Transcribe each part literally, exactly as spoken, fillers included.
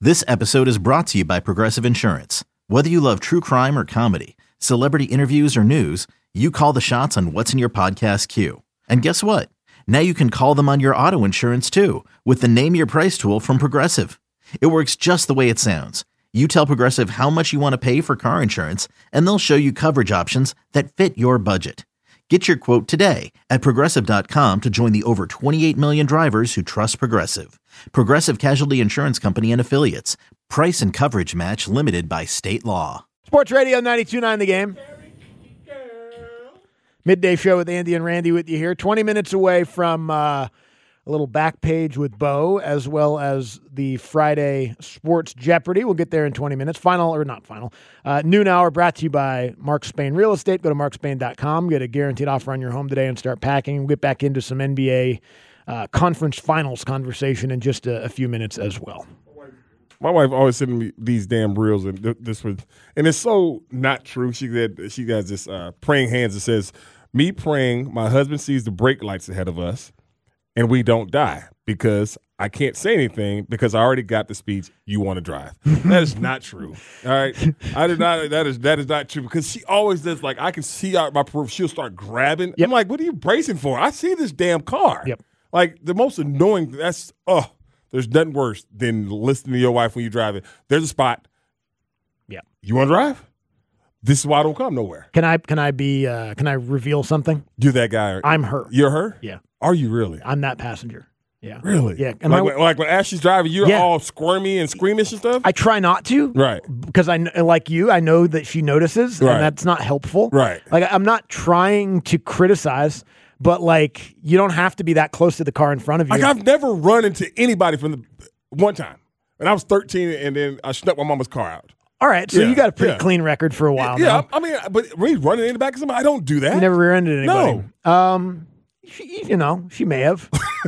This episode is brought to you by Progressive Insurance. Whether you love true crime or comedy, celebrity interviews or news, you call the shots on what's in your podcast queue. And guess what? Now you can call them on your auto insurance too with the Name Your Price tool from Progressive. It works just the way it sounds. You tell Progressive how much you want to pay for car insurance, and they'll show you coverage options that fit your budget. Get your quote today at Progressive dot com to join the over twenty-eight million drivers who trust Progressive. Progressive Casualty Insurance Company and Affiliates. Price and coverage match limited by state law. Sports Radio ninety-two point nine The Game. Midday show with Andy and Randy with you here. twenty minutes away from uh, a little back page with Bo, as well as the Friday Sports Jeopardy. We'll get there in twenty minutes. Final, or not final, uh, noon hour brought to you by Mark Spain Real Estate. Go to mark spain dot com. Get a guaranteed offer on your home today and start packing. We'll get back into some N B A uh, conference finals conversation in just a, a few minutes as well. My wife always sending me these damn reels, and th- this was, and it's so not true. She said she got this uh, praying hands that says, "Me praying, my husband sees the brake lights ahead of us, and we don't die because I can't say anything because I already got the speech. You want to drive." That is not true. All right, I did not. That is that is not true because she always does. Like I can see out my peripheral. She'll start grabbing. Yep. I'm like, "What are you bracing for? I see this damn car." Yep. Like the most annoying. That's oh. There's nothing worse than listening to your wife when you're driving. There's a spot. Yeah. You want to drive? This is why I don't come nowhere. Can I can I be uh, can I reveal something? You're that guy. I'm her. You're her? Yeah. Are you really? I'm that passenger. Yeah. Really? Yeah. And like, my, when, like when Ashley's driving, you're Yeah. all squirmy and squeamish and stuff? I try not to. Right. Because I kn- like you, I know that she notices, Right. and that's not helpful. Right. Like I'm not trying to criticize, but like you don't have to be that close to the car in front of you. Like I've never run into anybody from the one time. And I was thirteen, and then I snuck my mama's car out. All right, so Yeah, you got a pretty yeah. clean record for a while Yeah, now. I mean, but me running in the back of somebody, I don't do that. You never rear-ended anybody. No. Um, she, you know, she may have.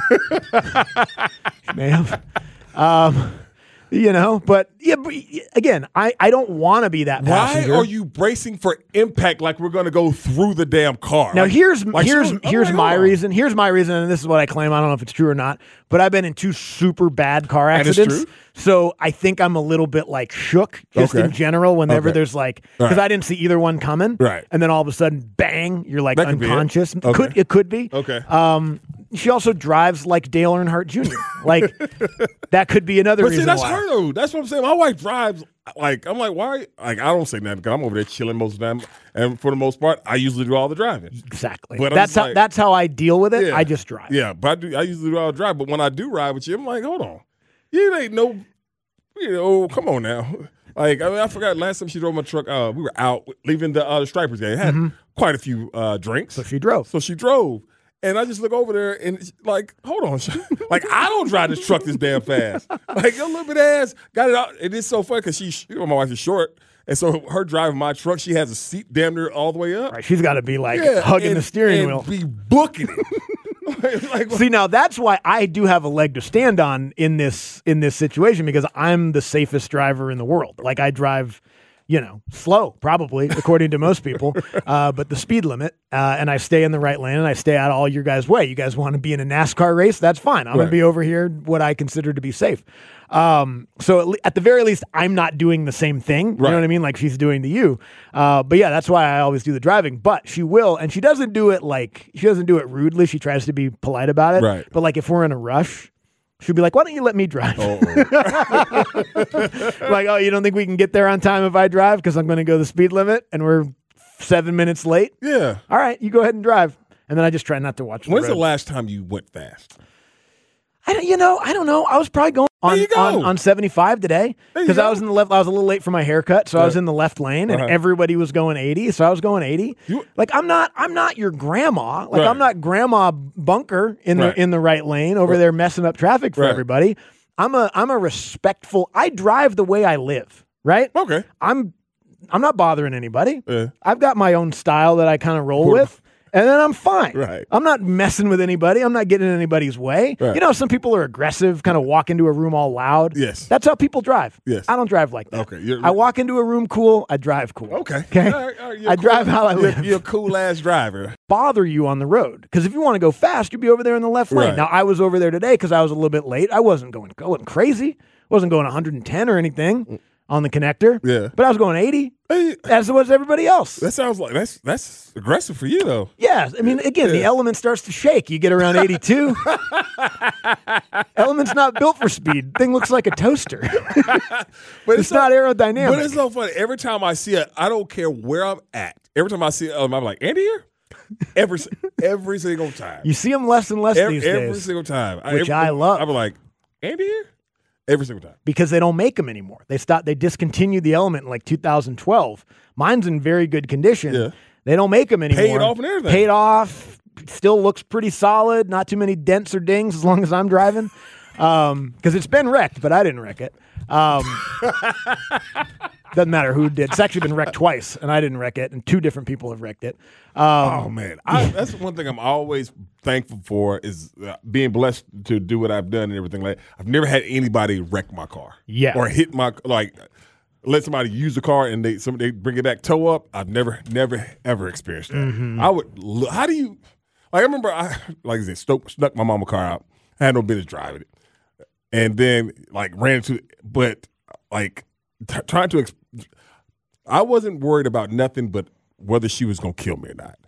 She may have. Um, you know, but yeah, but again, I, I don't want to be that Why passenger. are you bracing for impact like we're going to go through the damn car? Now Like- here's like, here's she- I'm here's like, my hold on. reason. Here's my reason, and this is what I claim. I don't know if it's true or not, but I've been in two super bad car That is accidents. true. So I think I'm a little bit like shook just Okay. in general whenever Okay. there's like because Right. I didn't see either one coming. Right. And then all of a sudden, bang, you're like That could be it. unconscious. Okay. Could it could be. Okay. Um she also drives like Dale Earnhardt Junior Like that could be another But reason see, that's why. her though. That's what I'm saying. My wife drives like I'm like, why? Like I don't say nothing because I'm over there chilling most of the time, and for the most part, I usually do all the driving. Exactly. But I'm that's just how like- that's how I deal with it. Yeah. I just drive. Yeah, but I do. I usually do all the drive. But when I do ride with you, I'm like, hold on, you ain't no, you know, come on now. Like I mean, I forgot last time she drove my truck. Uh, we were out leaving the uh, the Stripers game. Had quite a few uh, drinks, So she drove. so she drove. And I just look over there and it's like, hold on. Like, I don't drive this truck this damn fast. Like, your little bit ass got it out. It is so funny because she, you know, my wife is short. And so her driving my truck, she has a seat damn near all the way up. Right, she's got to be like Yeah, hugging and- the steering and wheel. be booking it. like, See, now that's why I do have a leg to stand on in this in this situation because I'm the safest driver in the world. Like I drive, you know, slow probably according to most people, uh, but the speed limit, uh, and I stay in the right lane and I stay out of all your guys' way. You guys want to be in a NASCAR race? That's fine. I'm Right. gonna be over here what I consider to be safe. Um, so at, le- at the very least, I'm not doing the same thing. You Right. know what I mean? Like she's doing to you. Uh, but yeah, that's why I always do the driving. But she will, and she doesn't do it like she doesn't do it rudely. She tries to be polite about it. Right. But like if we're in a rush, she'll be like, "Why don't you let me drive?" Like, "Oh, you don't think we can get there on time if I drive because I'm going to go the speed limit and we're seven minutes late?" yeah. All right, you go ahead and drive. And then I just try not to watch. When's the, the road. last time you went fast? I don't, you know, I don't know. I was probably going on you go. on, on seventy-five today There you because I go. was in the left. I was a little late for my haircut, so I was Right. in the left lane, and Uh-huh. everybody was going eighty, so I was going eighty. You- like I'm not, I'm not your grandma. Like Right. I'm not Grandma Bunker in Right. the in the right lane over there messing up traffic for Right. everybody. I'm a I'm a respectful. I drive the way I live. Right. Okay. I'm I'm not bothering anybody. Yeah. I've got my own style that I kind of roll Por- with. And then I'm fine. Right. I'm not messing with anybody. I'm not getting in anybody's way. Right. You know, some people are aggressive, kind of walk into a room all loud. Yes. That's how people drive. Yes. I don't drive like that. Okay, you're- I walk into a room cool. I drive cool. Okay. Okay. All right, all right, you're I cool. drive how I You're- live. You're a cool ass driver. Bother you on the road. Because if you want to go fast, you'd be over there in the left lane. Right. Now, I was over there today because I was a little bit late. I wasn't going, going crazy. Wasn't going one hundred ten or anything on the connector. Yeah. But I was going eighty, Hey, as was everybody else. that sounds like that's that's aggressive for you though. Yeah, I mean, again, the element starts to shake. You get around eighty-two. Element's not built for speed. Thing looks like a toaster. But It's not aerodynamic. But it's so funny. Every time I see it, I don't care where I'm at. Every time I see it, um, I'm like, Andy here? Every every single time. You see them less and less every, these every days single time. Which every, I love. I'm like, Andy here? Every single time. because they don't make them anymore. They stopped. They discontinued the Element in like two thousand twelve. Mine's in very good condition. Yeah. They don't make them anymore. Paid off and everything. Paid off. Still looks pretty solid. Not too many dents or dings as long as I'm driving. Um, because it's been wrecked, but I didn't wreck it. Um, doesn't matter who did. It's actually been wrecked twice, and I didn't wreck it, and two different people have wrecked it. Um, Oh man, I, that's one thing I'm always thankful for is uh, being blessed to do what I've done and everything like. I've never had anybody wreck my car, Yeah. or hit my like. Let somebody use the car and they somebody bring it back tow up. I've never, never, ever experienced that. Mm-hmm. I would. lo- How do you? Like I remember, I like I said, stuck, snuck my mama car out. I had no business driving it, and then like ran into, but like t- trying to. Ex- I wasn't worried about nothing but whether she was gonna kill me or not.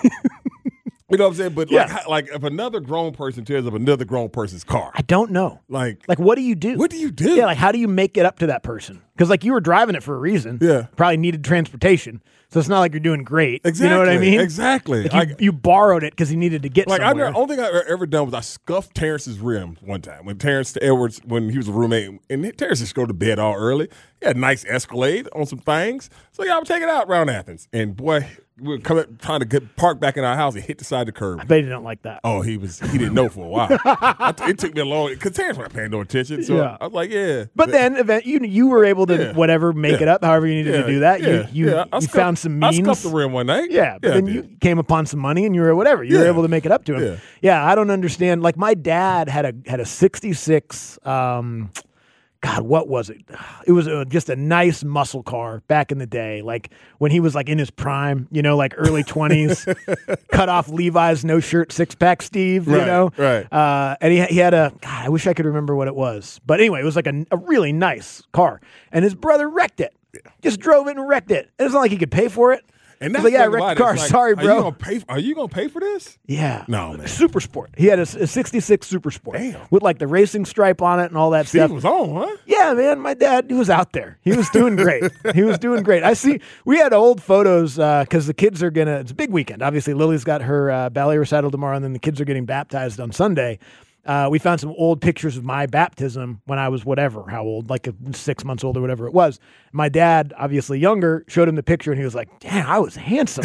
You know what I'm saying? But like, Yeah. how- like if another grown person tears up another grown person's car, I don't know. like, Like, what do you do? what do you do? Yeah, like how do you make it up to that person? Because like you were driving it for a reason. Yeah. Probably needed transportation. So it's not like you're doing great. exactly. You know what I mean? Exactly. Like you, I- you borrowed it because you needed to get Like I somewhere. never, only thing I ever done was I scuffed Terrence's rim one time when Terrence Edwards when he was a roommate and Terrence just go to bed all early. He had a nice Escalade on some things, so yeah, I'm taking it out around Athens. And boy, we were coming trying to get parked back in our house and hit the side of the curb. I bet you don't like that. Oh, he was he didn't know for a while. I, it took me a long because Terrence wasn't paying no attention. So Yeah. I was like, yeah. But then event you you were able to Yeah. whatever make Yeah. it up however you needed yeah, to do that. yeah, you you, yeah. I you scuffed- found some means. I scuffed the rim one night. Yeah, but I then did. you came upon some money and you were whatever. You were Yeah. able to make it up to him. Yeah. Yeah, I don't understand. Like my dad had a had a sixty-six um God, what was it? It was a, just a nice muscle car back in the day, like when he was like in his prime, you know, like early twenties, cut off Levi's, no shirt, six pack Steve, you Right, know? right. Uh, and he, he had a, God, I wish I could remember what it was. But anyway, it was like a, a really nice car. And his brother wrecked it, just drove it and wrecked it. And it's not like he could pay for it. And He's that's like, yeah, I the thing wrecked the about car. it. It's like, Sorry, Are bro. you gonna pay? Are you gonna pay for this? Yeah. No, man. Super Sport. He had a, a sixty-six Super Sport Damn. with like the racing stripe on it and all that Steve stuff. was on, huh? Yeah, man, my dad, he was out there. He was doing great. He was doing great. I see, we had old photos because the kids are going to, it's a big weekend. Obviously, Lily's got her uh, ballet recital tomorrow, and then the kids are getting baptized on Sunday. Uh, we found some old pictures of my baptism when I was whatever, how old, like a, six months old or whatever it was. My dad, obviously younger, showed him the picture, and he was like, damn, I was handsome.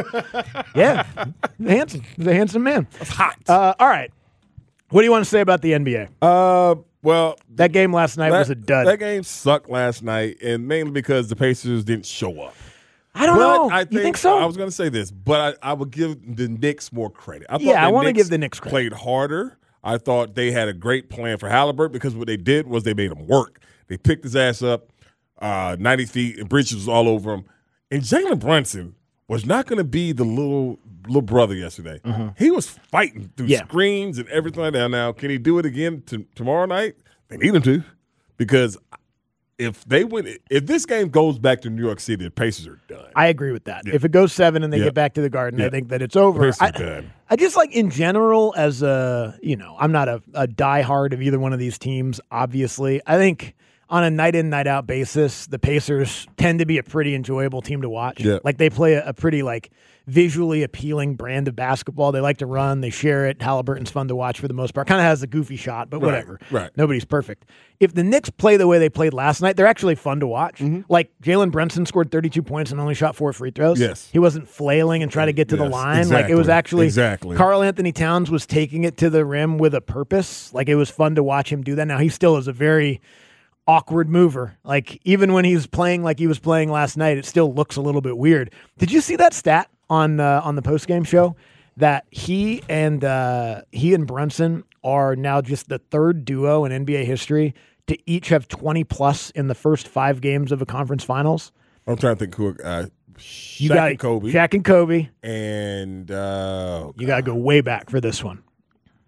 Yeah, handsome. He was a handsome man. It's hot. Uh, all right. What do you want to say about the N B A? Uh, well, That game last night that, was a dud. That game sucked last night, and mainly because the Pacers didn't show up. I don't But know. I think, you think so? I was going to say this, but I, I would give the Knicks more credit. I thought Yeah, I the wanna Knicks give the Knicks credit. played harder. I thought they had a great plan for Halliburton because what they did was they made him work. They picked his ass up uh, ninety feet, and Bridges was all over him. And Jalen Brunson was not going to be the little little brother yesterday. He was fighting through Yeah. screens and everything like that. Now, can he do it again to, tomorrow night? They need him to, because if they win, if this game goes back to New York City, the Pacers are done. I agree with that. If it goes seven and they Yeah. get back to the Garden, I Yeah. think that it's over. Pacers I, are done. I just like in general, as a, you know, I'm not a, a diehard of either one of these teams, obviously. I think on a night in, night out basis, the Pacers tend to be a pretty enjoyable team to watch. Yeah. Like they play a, a pretty like visually appealing brand of basketball. They like to run, they share it. Halliburton's fun to watch for the most part. Kind of has a goofy shot, but Right, whatever. right. Nobody's perfect. If the Knicks play the way they played last night, they're actually fun to watch. Mm-hmm. Like Jalen Brunson scored thirty-two points and only shot four free throws. Yes. He wasn't flailing and trying to get to the Yes, line. Like it was exactly, actually exactly. Karl Anthony Towns was taking it to the rim with a purpose. Like it was fun to watch him do that. Now he still is a very awkward mover. Like even when he's playing like he was playing last night, it still looks a little bit weird. Did you see that stat on uh, on the post-game show that he and uh, he and Brunson are now just the third duo in N B A history to each have twenty plus in the first five games of a conference finals? I'm trying to think who uh, Shaq You got and Kobe Shaq and Kobe. and uh, You got to go way back for this one.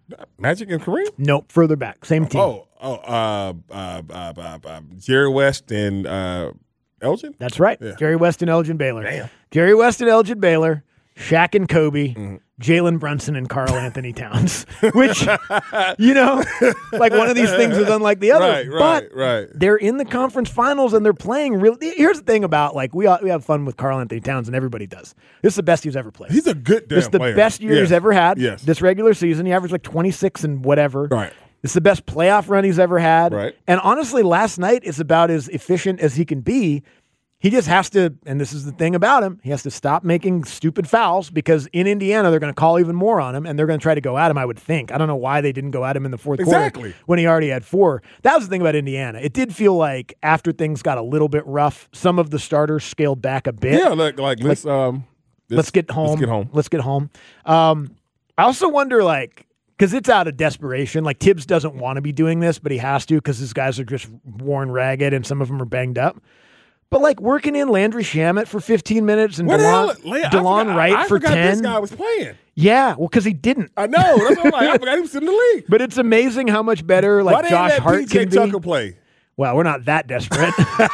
Magic and Kareem? Nope, further back. Same team. Oh, oh, uh, uh, uh, uh, uh, Jerry West and uh, Elgin? That's right. Yeah. Jerry West and Elgin Baylor. Damn. Jerry West and Elgin Baylor, Shaq and Kobe, Mm-hmm. Jalen Brunson and Karl Anthony Towns. Which, you know, like one of these things is unlike the other. Right, right, but right. they're in the conference finals and they're playing real. Here's the thing about, like, we we have fun with Karl Anthony Towns, and everybody does. This is the best he's ever played. He's a good damn This is the player. best year Yes. he's ever had. Yes. This regular season, he averaged like twenty-six and whatever. Right. It's the best playoff run he's ever had. Right. And honestly, last night is about as efficient as he can be. He just has to, and this is the thing about him, he has to stop making stupid fouls because in Indiana, they're going to call even more on him, and they're going to try to go at him, I would think. I don't know why they didn't go at him in the fourth Exactly. quarter when he already had four. That was the thing about Indiana. It did feel like after things got a little bit rough, some of the starters scaled back a bit. Yeah, like, like let's, um, let's, Let's get home. Let's get home. Let's get home. Um, I also wonder, like, because it's out of desperation. Like, Tibbs doesn't want to be doing this, but he has to because his guys are just worn ragged and some of them are banged up. But, like, working in Landry Shamet for fifteen minutes and What the hell? DeLon, Leah, I DeLon forgot- Wright I for forgot ten. This guy was playing. Yeah, well, because he didn't. I know. That's what I'm like. I forgot he was in the league. But it's amazing how much better, like, Why didn't Josh let Hart P J can Tucker be. play? Well, we're not that desperate.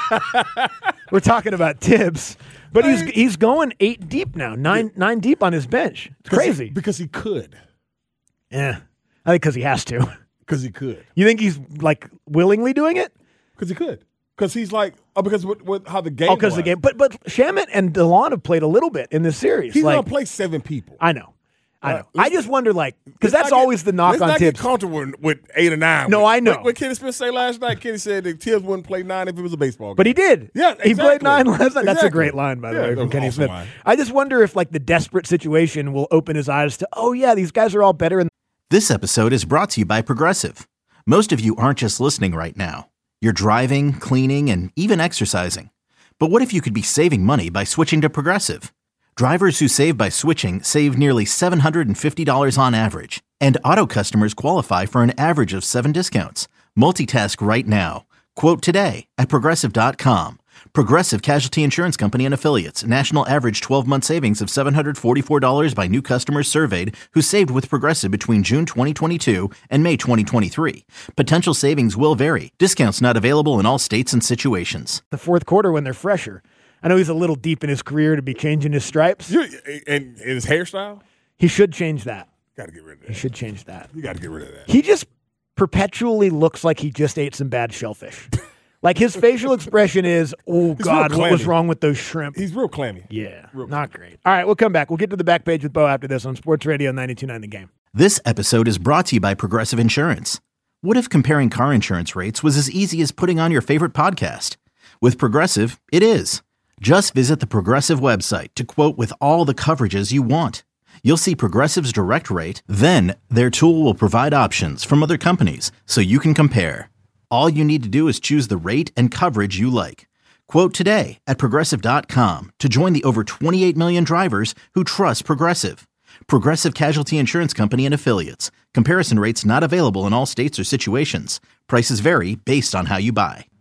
We're talking about Tibbs. But he's Right. he's going eight deep now, nine nine deep on his bench. It's crazy. Because he could. Yeah, I think because he has to. Because he could. You think he's, like, willingly doing it? Because he could. Because he's like, oh, because with, with how the game Oh, because the was. game. But but Shamet and DeLon have played a little bit in this series. He's like, going to play seven people. I know. I know. Uh, I just wonder, like, because Let's that's not get- always the knock let's on not Tibbs. get comfortable with, with eight or nine. No, What- I know. What, what Kenny Smith say last night? Kenny said that Tibbs wouldn't play nine if it was a baseball game. But he did. Yeah, He played exactly. nine last night. That's a Exactly. great line, by the Yeah, way, that from was Kenny awesome Smith. line. I just wonder if, like, the desperate situation will open his eyes to, oh, yeah, these guys are all better. In- This episode is brought to you by Progressive. Most of you aren't just listening right now. You're driving, cleaning, and even exercising. But what if you could be saving money by switching to Progressive? Drivers who save by switching save nearly seven hundred fifty dollars on average. And auto customers qualify for an average of seven discounts. Multitask right now. Quote today at Progressive dot com. Progressive Casualty Insurance Company and Affiliates. National average twelve-month savings of seven hundred forty-four dollars by new customers surveyed who saved with Progressive between June twenty twenty-two and May twenty twenty-three. Potential savings will vary. Discounts not available in all states and situations. the fourth quarter when they're fresher. I know he's a little deep in his career to be changing his stripes. You, and, and his hairstyle? He should change that. Got to get rid of He that. should change that. You got to get rid of that. He just perpetually looks like he just ate some bad shellfish. Like, his facial expression is, oh, God, real what was clammy. wrong with those shrimp? He's real clammy. Yeah, Real not great. All right, we'll come back. We'll get to the back page with Bo after this on Sports Radio ninety-two point nine The Game. This episode is brought to you by Progressive Insurance. What if comparing car insurance rates was as easy as putting on your favorite podcast? With Progressive, it is. Just visit the Progressive website to quote with all the coverages you want. You'll see Progressive's direct rate, then their tool will provide options from other companies so you can compare. All you need to do is choose the rate and coverage you like. Quote today at Progressive dot com to join the over twenty-eight million drivers who trust Progressive. Progressive Casualty Insurance Company and Affiliates. Comparison rates not available in all states or situations. Prices vary based on how you buy.